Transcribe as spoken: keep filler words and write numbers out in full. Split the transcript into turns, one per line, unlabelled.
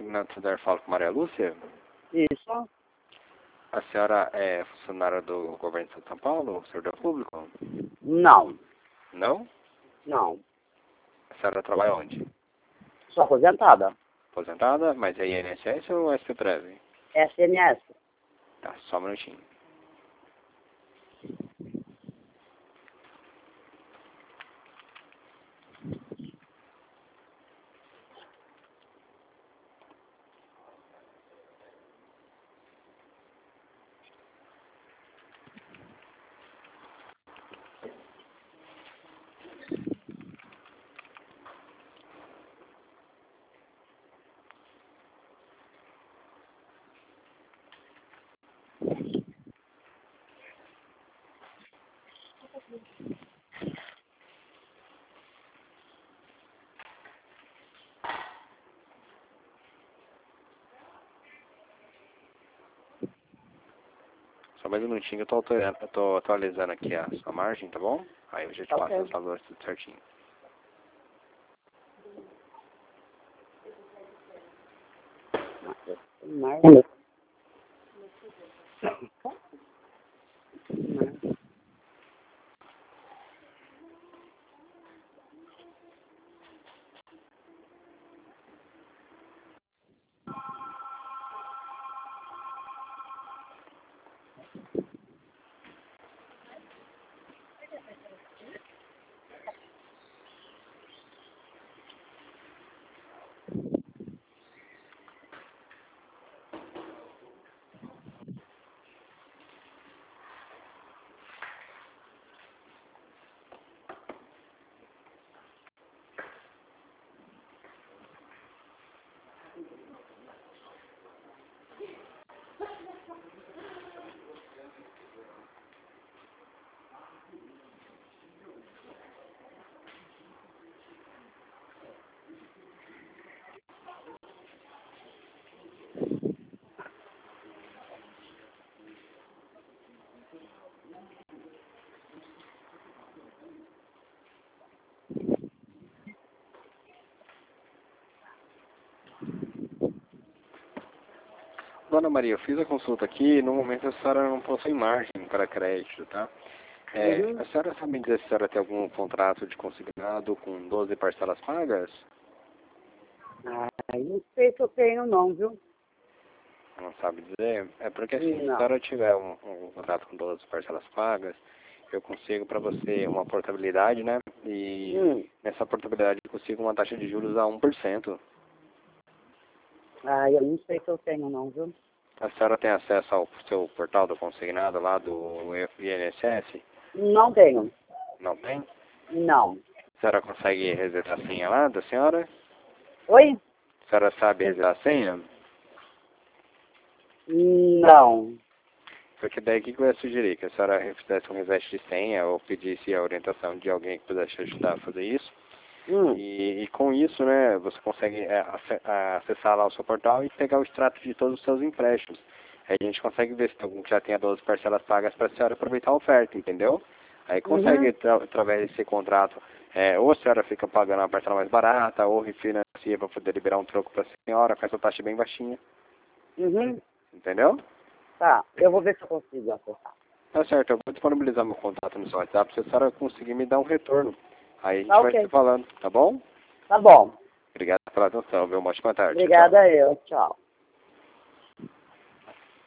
Consignados Sudar, fala com Maria Lúcia.
Isso.
A senhora é funcionária do governo de São Paulo, servidor público?
Não.
Não?
Não.
A senhora trabalha onde?
Sou aposentada.
Aposentada, mas é I N S S ou S P Prev?
S N S.
Tá, só um minutinho. Só mais um minutinho, eu tô, atualizando, eu tô atualizando aqui a sua margem, tá bom? Aí eu já te
Ok.
passo os valores tudo certinho.
Marlon.
Dona Maria, eu fiz a consulta aqui, no momento a senhora não possui margem para crédito, tá? É,
Uhum.
a senhora sabe dizer se a senhora tem algum contrato de consignado com doze parcelas pagas?
Ai, não sei se eu tenho não, viu?
Não sabe dizer? É porque assim, se a
Não.
senhora tiver um, um contrato com doze parcelas pagas, eu consigo para você uma portabilidade, né? E
Hum.
nessa portabilidade eu consigo uma taxa de juros a um por cento.
Ai, eu não sei se eu tenho não, viu?
A senhora tem acesso ao seu portal do consignado lá do I N S S?
Não tenho.
Não tem?
Não.
A senhora consegue resetar a senha lá da senhora?
Oi?
A senhora sabe resetar a senha?
Não.
Porque daí o que que eu ia sugerir? Que a senhora fizesse um reset de senha ou pedisse a orientação de alguém que pudesse te ajudar a fazer isso.
Hum.
E, e com isso, né, você consegue é, ace- a- acessar lá o seu portal e pegar o extrato de todos os seus empréstimos. Aí a gente consegue ver se tem algum que já tenha doze parcelas pagas para a senhora aproveitar a oferta, entendeu? Aí consegue,
Uhum.
tra através desse contrato, é, ou a senhora fica pagando uma parcela mais barata, ou refinancia para poder liberar um troco para a senhora, com essa taxa bem baixinha,
Uhum.
entendeu?
Tá, eu vou ver se eu consigo acessar.
Tá certo, eu vou disponibilizar meu contato no seu WhatsApp se a senhora conseguir me dar um retorno. Aí a gente
Tá
vai se
ok.
falando, tá bom?
Tá bom.
Obrigado pela atenção, viu? Uma ótima tarde. Tchau.
Obrigada eu. Tchau.